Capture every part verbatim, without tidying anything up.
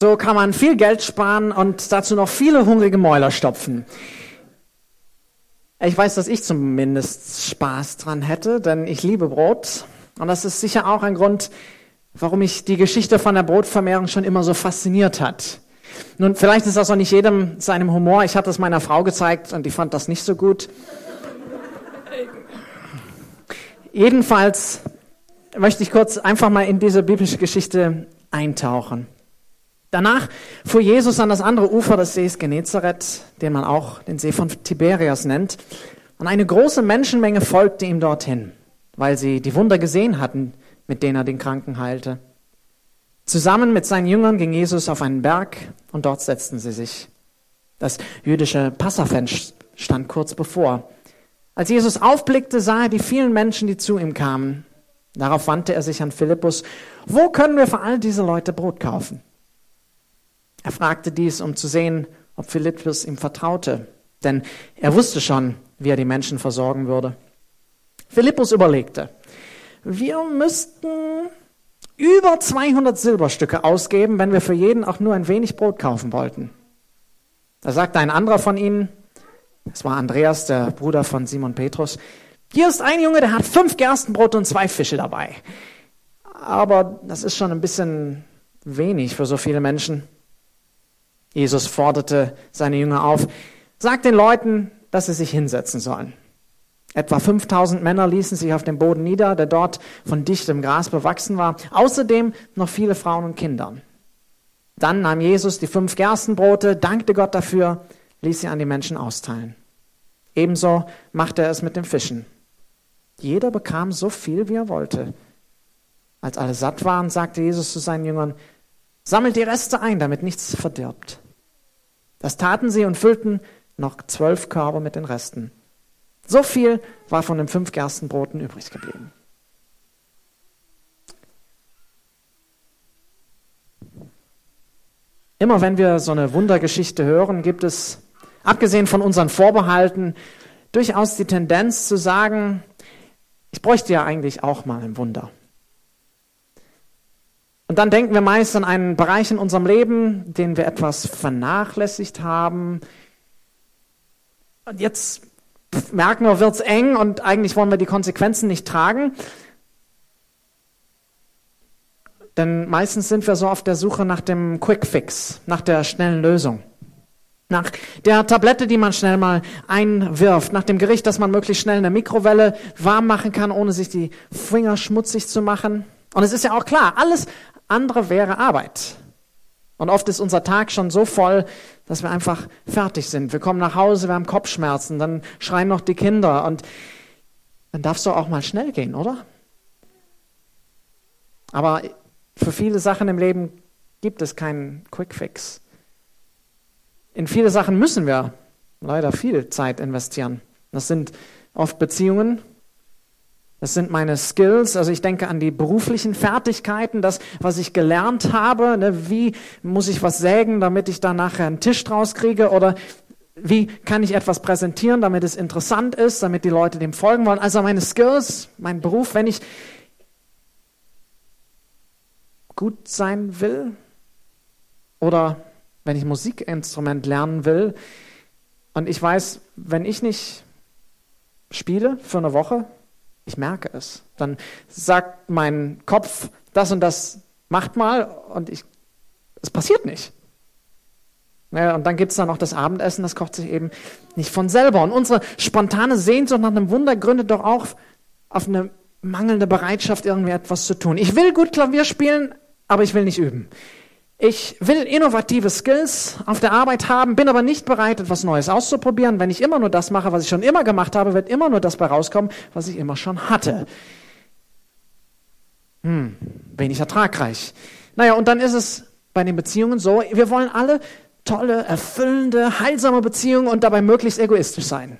So kann man viel Geld sparen und dazu noch viele hungrige Mäuler stopfen. Ich weiß, dass ich zumindest Spaß dran hätte, denn ich liebe Brot. Und das ist sicher auch ein Grund, warum mich die Geschichte von der Brotvermehrung schon immer so fasziniert hat. Nun, vielleicht ist das auch nicht jedem seinem Humor. Ich hatte es meiner Frau gezeigt und die fand das nicht so gut. Jedenfalls möchte ich kurz einfach mal in diese biblische Geschichte eintauchen. Danach fuhr Jesus an das andere Ufer des Sees Genezareth, den man auch den See von Tiberias nennt. Und eine große Menschenmenge folgte ihm dorthin, weil sie die Wunder gesehen hatten, mit denen er den Kranken heilte. Zusammen mit seinen Jüngern ging Jesus auf einen Berg und dort setzten sie sich. Das jüdische Passafest stand kurz bevor. Als Jesus aufblickte, sah er die vielen Menschen, die zu ihm kamen. Darauf wandte er sich an Philippus: Wo können wir für all diese Leute Brot kaufen? Er fragte dies, um zu sehen, ob Philippus ihm vertraute, denn er wusste schon, wie er die Menschen versorgen würde. Philippus überlegte: Wir müssten über zweihundert Silberstücke ausgeben, wenn wir für jeden auch nur ein wenig Brot kaufen wollten. Da sagte ein anderer von ihnen, es war Andreas, der Bruder von Simon Petrus: Hier ist ein Junge, der hat fünf Gerstenbrote und zwei Fische dabei. Aber das ist schon ein bisschen wenig für so viele Menschen. Jesus forderte seine Jünger auf: Sagt den Leuten, dass sie sich hinsetzen sollen. Etwa fünftausend Männer ließen sich auf dem Boden nieder, der dort von dichtem Gras bewachsen war. Außerdem noch viele Frauen und Kinder. Dann nahm Jesus die fünf Gerstenbrote, dankte Gott dafür, ließ sie an die Menschen austeilen. Ebenso machte er es mit den Fischen. Jeder bekam so viel, wie er wollte. Als alle satt waren, sagte Jesus zu seinen Jüngern: Sammelt die Reste ein, damit nichts verdirbt. Das taten sie und füllten noch zwölf Körbe mit den Resten. So viel war von den fünf Gerstenbroten übrig geblieben. Immer wenn wir so eine Wundergeschichte hören, gibt es, abgesehen von unseren Vorbehalten, durchaus die Tendenz zu sagen, ich bräuchte ja eigentlich auch mal ein Wunder. Und dann denken wir meist an einen Bereich in unserem Leben, den wir etwas vernachlässigt haben. Und jetzt merken wir, wird's eng und eigentlich wollen wir die Konsequenzen nicht tragen. Denn meistens sind wir so auf der Suche nach dem Quick Fix, nach der schnellen Lösung. Nach der Tablette, die man schnell mal einwirft, nach dem Gericht, das man möglichst schnell in der Mikrowelle warm machen kann, ohne sich die Finger schmutzig zu machen. Und es ist ja auch klar, alles andere wäre Arbeit. Und oft ist unser Tag schon so voll, dass wir einfach fertig sind. Wir kommen nach Hause, wir haben Kopfschmerzen, dann schreien noch die Kinder und dann darf es doch auch mal schnell gehen, oder? Aber für viele Sachen im Leben gibt es keinen Quick-Fix. In viele Sachen müssen wir leider viel Zeit investieren. Das sind oft Beziehungen. Das sind meine Skills, also ich denke an die beruflichen Fertigkeiten, das, was ich gelernt habe, ne, wie muss ich was sägen, damit ich da nachher einen Tisch draus kriege, oder wie kann ich etwas präsentieren, damit es interessant ist, damit die Leute dem folgen wollen. Also meine Skills, mein Beruf, wenn ich gut sein will oder wenn ich Musikinstrument lernen will und ich weiß, wenn ich nicht spiele für eine Woche, ich merke es. Dann sagt mein Kopf, das und das macht mal und ich, es passiert nicht. Ja, und dann gibt es dann noch das Abendessen, das kocht sich eben nicht von selber. Und unsere spontane Sehnsucht nach einem Wunder gründet doch auch auf eine mangelnde Bereitschaft, irgendwie etwas zu tun. Ich will gut Klavier spielen, aber ich will nicht üben. Ich will innovative Skills auf der Arbeit haben, bin aber nicht bereit, etwas Neues auszuprobieren. Wenn ich immer nur das mache, was ich schon immer gemacht habe, wird immer nur das bei rauskommen, was ich immer schon hatte. Hm, wenig ertragreich. Naja, und dann ist es bei den Beziehungen so, wir wollen alle tolle, erfüllende, heilsame Beziehungen und dabei möglichst egoistisch sein.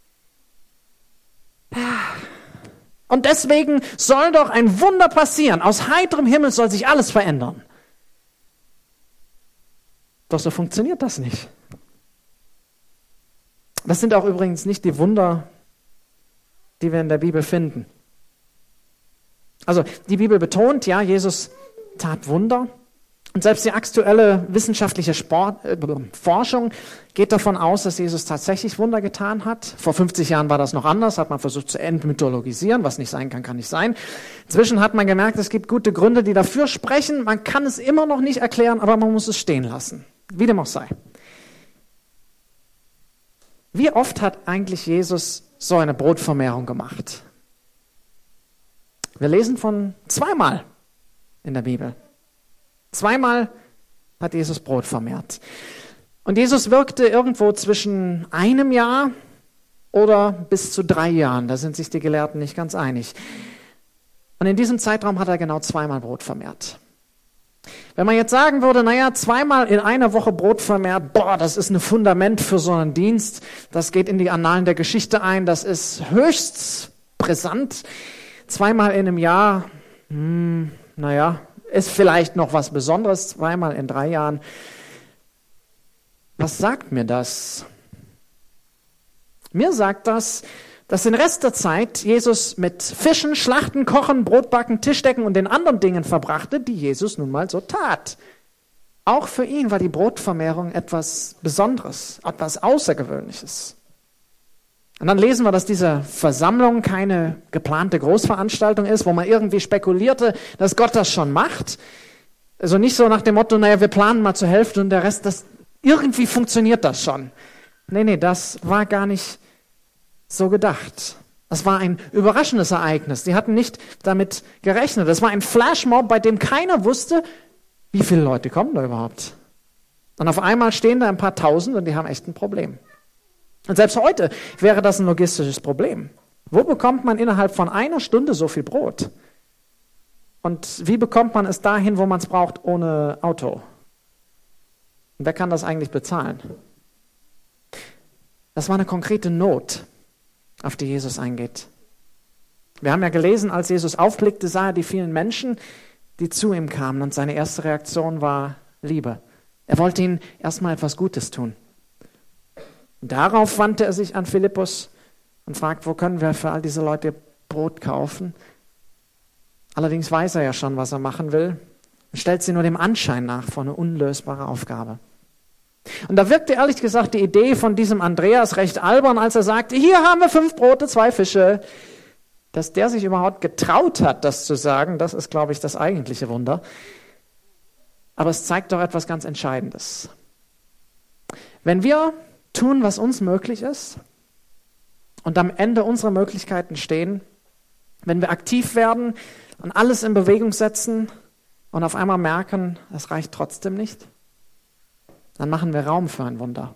Und deswegen soll doch ein Wunder passieren. Aus heiterem Himmel soll sich alles verändern. Doch so funktioniert das nicht. Das sind auch übrigens nicht die Wunder, die wir in der Bibel finden. Also die Bibel betont, ja, Jesus tat Wunder Und selbst die aktuelle wissenschaftliche Sport, äh, Forschung geht davon aus, dass Jesus tatsächlich Wunder getan hat. Vor fünfzig Jahren war das noch anders, hat man versucht zu entmythologisieren, was nicht sein kann, kann nicht sein. Inzwischen hat man gemerkt, es gibt gute Gründe, die dafür sprechen. Man kann es immer noch nicht erklären, aber man muss es stehen lassen. Wie dem auch sei. Wie oft hat eigentlich Jesus so eine Brotvermehrung gemacht? Wir lesen von zweimal in der Bibel. Zweimal hat Jesus Brot vermehrt. Und Jesus wirkte irgendwo zwischen einem Jahr oder bis zu drei Jahren. Da sind sich die Gelehrten nicht ganz einig. Und in diesem Zeitraum hat er genau zweimal Brot vermehrt. Wenn man jetzt sagen würde, naja, zweimal in einer Woche Brot vermehrt, boah, das ist ein Fundament für so einen Dienst. Das geht in die Annalen der Geschichte ein. Das ist höchst brisant. Zweimal in einem Jahr, hm, naja, ist vielleicht noch was Besonderes, zweimal in drei Jahren. Was sagt mir das? Mir sagt das, dass den Rest der Zeit Jesus mit Fischen, Schlachten, Kochen, Brotbacken, Tischdecken und den anderen Dingen verbrachte, die Jesus nun mal so tat. Auch für ihn war die Brotvermehrung etwas Besonderes, etwas Außergewöhnliches. Und dann lesen wir, dass diese Versammlung keine geplante Großveranstaltung ist, wo man irgendwie spekulierte, dass Gott das schon macht. Also nicht so nach dem Motto, naja, wir planen mal zur Hälfte und der Rest, das, irgendwie funktioniert das schon. Nee, nee, das war gar nicht so gedacht. Das war ein überraschendes Ereignis. Die hatten nicht damit gerechnet. Das war ein Flashmob, bei dem keiner wusste, wie viele Leute kommen da überhaupt. Und auf einmal stehen da ein paar Tausend und die haben echt ein Problem. Und selbst heute wäre das ein logistisches Problem. Wo bekommt man innerhalb von einer Stunde so viel Brot? Und wie bekommt man es dahin, wo man es braucht, ohne Auto? Und wer kann das eigentlich bezahlen? Das war eine konkrete Not, auf die Jesus eingeht. Wir haben ja gelesen, als Jesus aufblickte, sah er die vielen Menschen, die zu ihm kamen. Und seine erste Reaktion war Liebe. Er wollte ihnen erstmal etwas Gutes tun. Darauf wandte er sich an Philippus und fragt, wo können wir für all diese Leute Brot kaufen? Allerdings weiß er ja schon, was er machen will und stellt sie nur dem Anschein nach vor eine unlösbare Aufgabe. Und da wirkte ehrlich gesagt die Idee von diesem Andreas recht albern, als er sagte, hier haben wir fünf Brote, zwei Fische. Dass der sich überhaupt getraut hat, das zu sagen, das ist, glaube ich, das eigentliche Wunder. Aber es zeigt doch etwas ganz Entscheidendes. Wenn wir tun, was uns möglich ist und am Ende unserer Möglichkeiten stehen, wenn wir aktiv werden und alles in Bewegung setzen und auf einmal merken, es reicht trotzdem nicht, dann machen wir Raum für ein Wunder.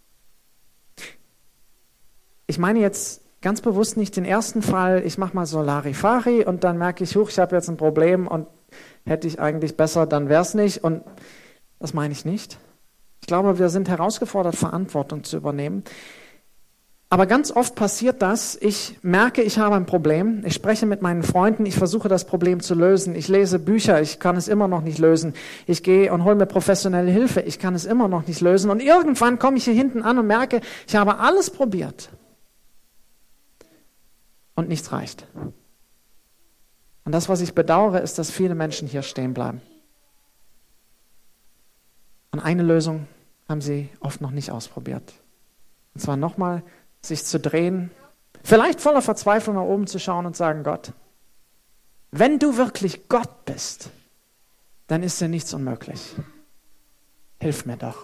Ich meine jetzt ganz bewusst nicht den ersten Fall, ich mache mal so Larifari und dann merke ich, huch, ich habe jetzt ein Problem und hätte ich eigentlich besser, dann wäre es nicht. Und das meine ich nicht. Ich glaube, wir sind herausgefordert, Verantwortung zu übernehmen. Aber ganz oft passiert das, ich merke, ich habe ein Problem, ich spreche mit meinen Freunden, ich versuche das Problem zu lösen, ich lese Bücher, ich kann es immer noch nicht lösen, ich gehe und hole mir professionelle Hilfe, ich kann es immer noch nicht lösen und irgendwann komme ich hier hinten an und merke, ich habe alles probiert und nichts reicht. Und das, was ich bedauere, ist, dass viele Menschen hier stehen bleiben. Und eine Lösung haben sie oft noch nicht ausprobiert. Und zwar nochmal sich zu drehen, vielleicht voller Verzweiflung nach oben zu schauen und sagen, Gott, wenn du wirklich Gott bist, dann ist dir nichts unmöglich. Hilf mir doch.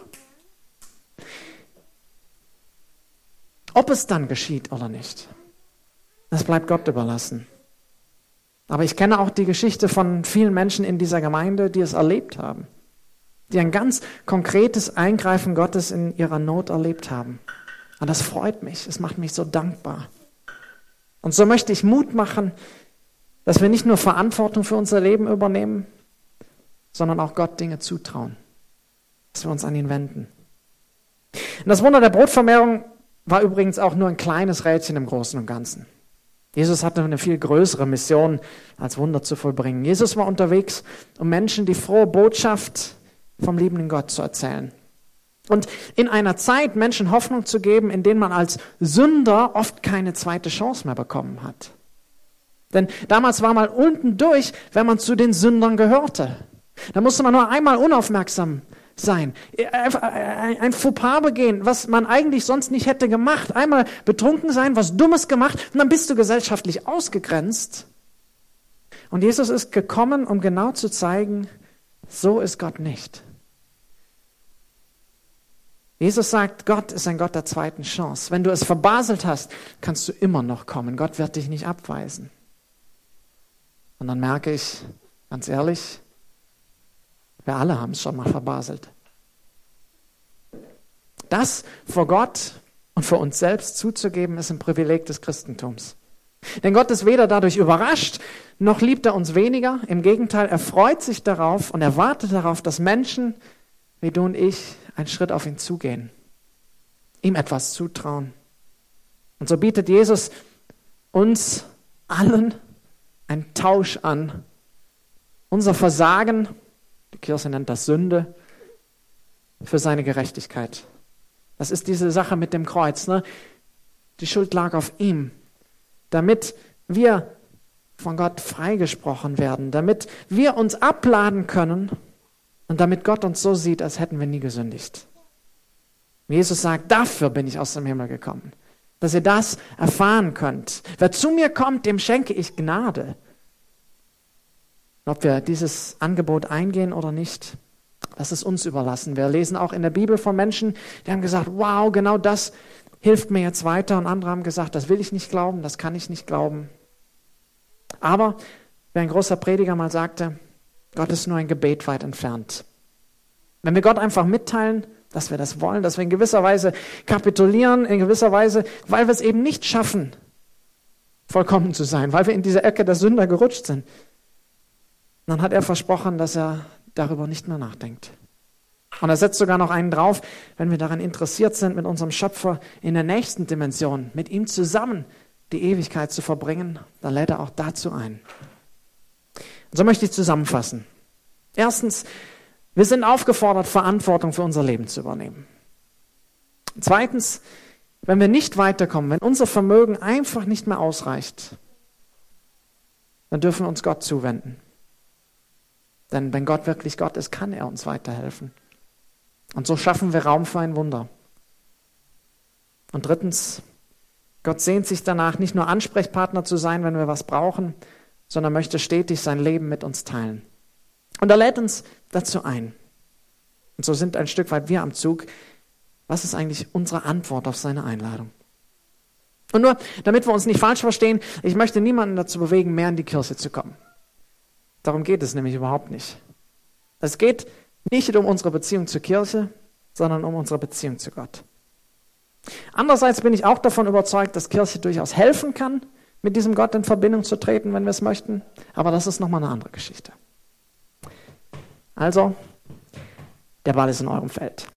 Ob es dann geschieht oder nicht, das bleibt Gott überlassen. Aber ich kenne auch die Geschichte von vielen Menschen in dieser Gemeinde, die es erlebt haben, die ein ganz konkretes Eingreifen Gottes in ihrer Not erlebt haben. Und das freut mich, es macht mich so dankbar. Und so möchte ich Mut machen, dass wir nicht nur Verantwortung für unser Leben übernehmen, sondern auch Gott Dinge zutrauen, dass wir uns an ihn wenden. Und das Wunder der Brotvermehrung war übrigens auch nur ein kleines Rädchen im Großen und Ganzen. Jesus hatte eine viel größere Mission, als Wunder zu vollbringen. Jesus war unterwegs, um Menschen die frohe Botschaft vom liebenden Gott zu erzählen. Und in einer Zeit Menschen Hoffnung zu geben, in denen man als Sünder oft keine zweite Chance mehr bekommen hat. Denn damals war man unten durch, wenn man zu den Sündern gehörte. Da musste man nur einmal unaufmerksam sein, ein Fauxpas begehen, was man eigentlich sonst nicht hätte gemacht, einmal betrunken sein, was Dummes gemacht und dann bist du gesellschaftlich ausgegrenzt. Und Jesus ist gekommen, um genau zu zeigen, so ist Gott nicht. Jesus sagt, Gott ist ein Gott der zweiten Chance. Wenn du es verbaselt hast, kannst du immer noch kommen. Gott wird dich nicht abweisen. Und dann merke ich, ganz ehrlich, wir alle haben es schon mal verbaselt. Das vor Gott und vor uns selbst zuzugeben, ist ein Privileg des Christentums. Denn Gott ist weder dadurch überrascht, noch liebt er uns weniger. Im Gegenteil, er freut sich darauf und er wartet darauf, dass Menschen wie du und ich einen Schritt auf ihn zugehen, ihm etwas zutrauen. Und so bietet Jesus uns allen einen Tausch an. Unser Versagen, die Kirche nennt das Sünde, für seine Gerechtigkeit. Das ist diese Sache mit dem Kreuz. Ne? Die Schuld lag auf ihm, damit wir von Gott freigesprochen werden, damit wir uns abladen können und damit Gott uns so sieht, als hätten wir nie gesündigt. Jesus sagt, dafür bin ich aus dem Himmel gekommen, dass ihr das erfahren könnt. Wer zu mir kommt, dem schenke ich Gnade. Ob wir dieses Angebot eingehen oder nicht, das ist uns überlassen. Wir lesen auch in der Bibel von Menschen, die haben gesagt, wow, genau das hilft mir jetzt weiter. Und andere haben gesagt, das will ich nicht glauben, das kann ich nicht glauben. Aber wie ein großer Prediger mal sagte, Gott ist nur ein Gebet weit entfernt. Wenn wir Gott einfach mitteilen, dass wir das wollen, dass wir in gewisser Weise kapitulieren, in gewisser Weise, weil wir es eben nicht schaffen, vollkommen zu sein, weil wir in diese Ecke der Sünder gerutscht sind, dann hat er versprochen, dass er darüber nicht mehr nachdenkt. Und er setzt sogar noch einen drauf, wenn wir daran interessiert sind, mit unserem Schöpfer in der nächsten Dimension, mit ihm zusammen die Ewigkeit zu verbringen, dann lädt er auch dazu ein. Und so möchte ich zusammenfassen. Erstens, wir sind aufgefordert, Verantwortung für unser Leben zu übernehmen. Zweitens, wenn wir nicht weiterkommen, wenn unser Vermögen einfach nicht mehr ausreicht, dann dürfen wir uns Gott zuwenden. Denn wenn Gott wirklich Gott ist, kann er uns weiterhelfen. Und so schaffen wir Raum für ein Wunder. Und drittens, Gott sehnt sich danach, nicht nur Ansprechpartner zu sein, wenn wir was brauchen, sondern möchte stetig sein Leben mit uns teilen. Und er lädt uns dazu ein. Und so sind ein Stück weit wir am Zug. Was ist eigentlich unsere Antwort auf seine Einladung? Und nur, damit wir uns nicht falsch verstehen, ich möchte niemanden dazu bewegen, mehr in die Kirche zu kommen. Darum geht es nämlich überhaupt nicht. Es geht nicht um unsere Beziehung zur Kirche, sondern um unsere Beziehung zu Gott. Andererseits bin ich auch davon überzeugt, dass Kirche durchaus helfen kann, mit diesem Gott in Verbindung zu treten, wenn wir es möchten. Aber das ist nochmal eine andere Geschichte. Also, der Ball ist in eurem Feld.